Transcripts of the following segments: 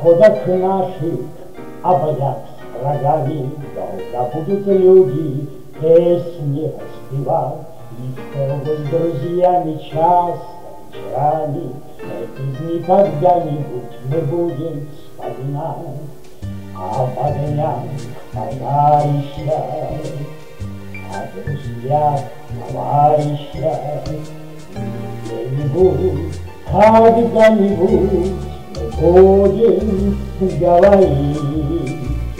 походах наших, о боях с врагами, долго будут люди песни распевать. И с тобой, друзьями, часто вечерами эти дни когда-нибудь мы будем вспоминать. Об огнях товарища, о друзьях товарища, где-нибудь, когда-нибудь мы будем говорить.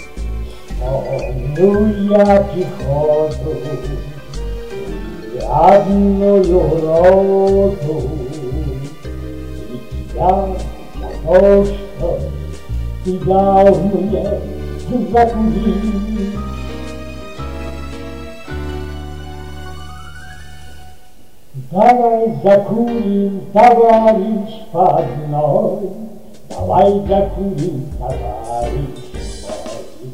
Вспомню я пехоту и одную роту, и тебя за то, что ты дал мне закурить. Давай закурим, товарищ, по одной, давай закурим, товарищ мой.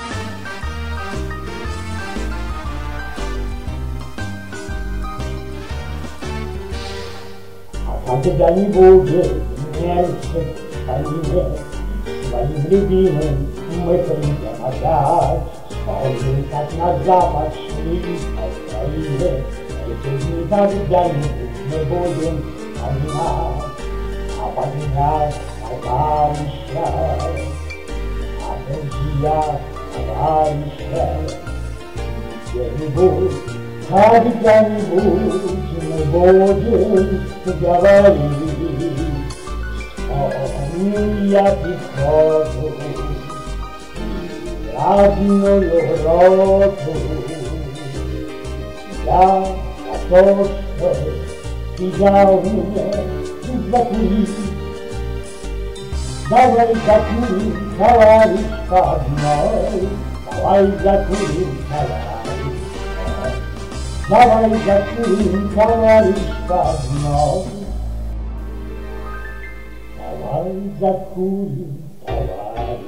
А когда не будет немцев в войне, своим любимым мы придем опять. Вспомним, как на запад шли по Украине, эти дни когда-нибудь мы будем вспоминать. Об огнях товарища, о друзьях товарища, где-нибудь, когда-нибудь мы будем говорить. Вспомню я пехоту и родную роту, я за то, что ты дал мне закурить. Давай закурим, товарищ, по одной, давай закурим, товарищ. Давай закурим, товарищ, по одной, давай закурим, товарищ.